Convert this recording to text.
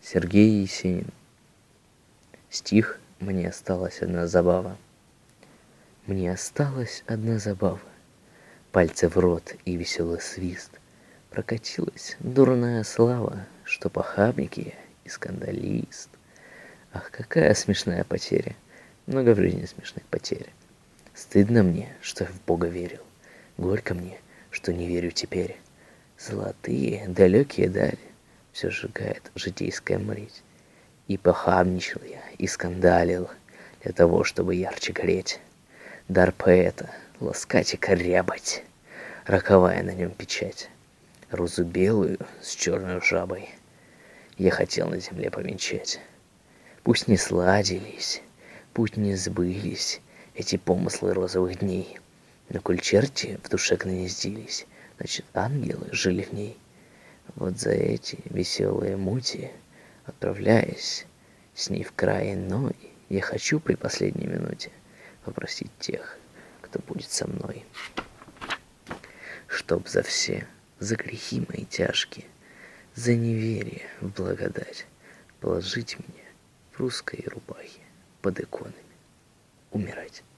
Сергей Есенин. Стих «Мне осталась одна забава». Мне осталась одна забава. Пальцы в рот и веселый свист. Прокатилась дурная слава, что похабник я и скандалист. Ах, какая смешная потеря. Много в жизни смешных потерь. Стыдно мне, что я в Бога верил. Горько мне, что не верю теперь. Золотые, далекие дали все сжигает житейская мрить. И похабничал я, и скандалил для того, чтобы ярче гореть. Дар поэта — ласкать и корябать, роковая на нем печать. Розу белую с черной жабой я хотел на земле повенчать. Пусть не сладились, пусть не сбылись эти помыслы розовых дней, но коль черти в душе гнездились, значит, ангелы жили в ней. Вот за эти веселые мути, отправляясь с ней в край иной, я хочу при последней минуте попросить тех, кто будет со мной, чтоб за все, за грехи мои тяжкие, за неверие в благодать положить меня в русской рубахе под иконами умирать.